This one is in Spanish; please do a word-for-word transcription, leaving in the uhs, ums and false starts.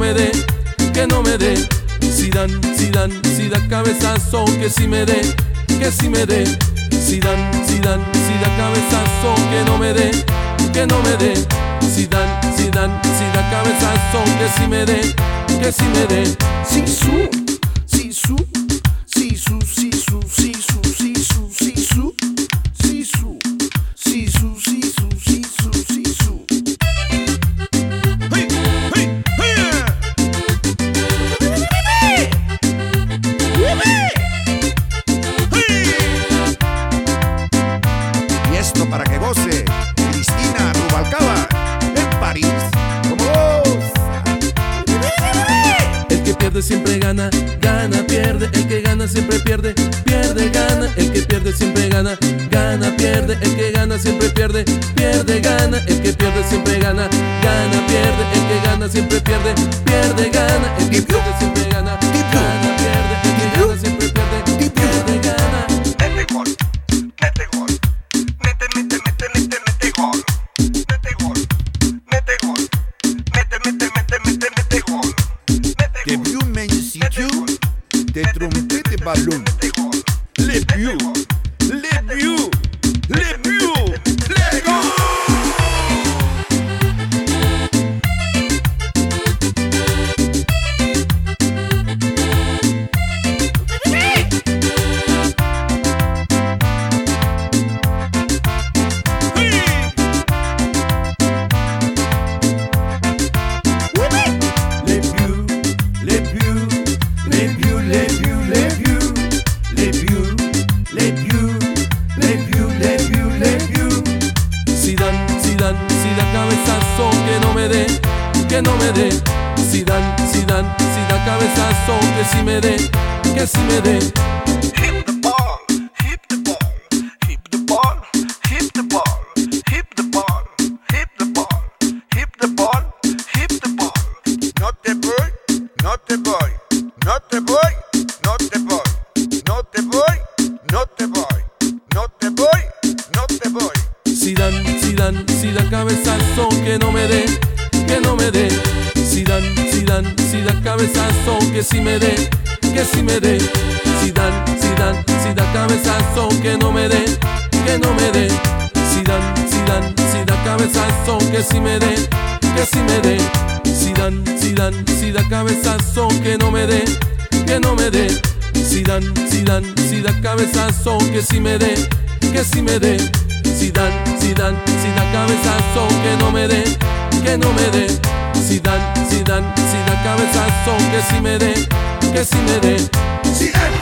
me dé, que no me dé. Zidane, Zidane, si da cabezazo, que si me dé, que si me dé. Zidane, Zidane, si da cabezazo, que no me dé, que no me dé. Zidane, Zidane, si da cabezazo, que si me dé, que si me dé. Zizou, Zizou, Zizou, Zizou, Zizou, Zizou, Zizou, Zizou, Zizou, Zizou, Zizou, Zizou. Hey, hey, hey. Y esto para que goce Cristina Rubalcaba en París. Como El que pierde siempre gana, gana, pierde. El que gana siempre pierde, pierde, gana. El que pierde siempre gana, gana, pierde. El que gana siempre pierde, pierde, gana. El que pierde siempre gana, gana, pierde. El que gana siempre pierde, pierde, gana. El que pierde siempre gana, gana, pierde. El que gana siempre pierde, pierde, gana. Mete gol, mete gol, mete, mete, mete, mete, mete gol, mete gol, mete gol, mete, mete, mete, mete, mete gol. T'es vu Man City, t'es trompé tes ballons. Les buts, les buts, les buts, les goals. Que no me dé, que no me dé. Zidane, Zidane, si da cabezazo, que si me dé, que si me dé. Hit the ball, hit the ball, hit the ball, hit the ball, hit the ball, hit the ball, hit the ball, hit the ball. No te voy, no te voy, no te voy, no te voy, no te voy, no te voy, no te voy, no te voy. Zidane, Zidane, si da cabezazo, que no me dé, que no me dé. Zidane, Zidane, si da cabezazo, que si me dé, que si me dé. Zidane, Zidane, si da cabezazo, que no me dé, que no me dé. Zidane, Zidane, si da cabezazo, que si me dé, que si me dé. Zidane, Zidane, si da cabezazo, que no me dé, que no me dé. Zidane, Zidane, si da cabezazo, que si me dé, que si me dé. Zidane, Zidane, si da cabezazo, que no me dé, que no me dé. Zidane, Zidane, si da cabezazo, que si me dé, que si me dé. Zidane.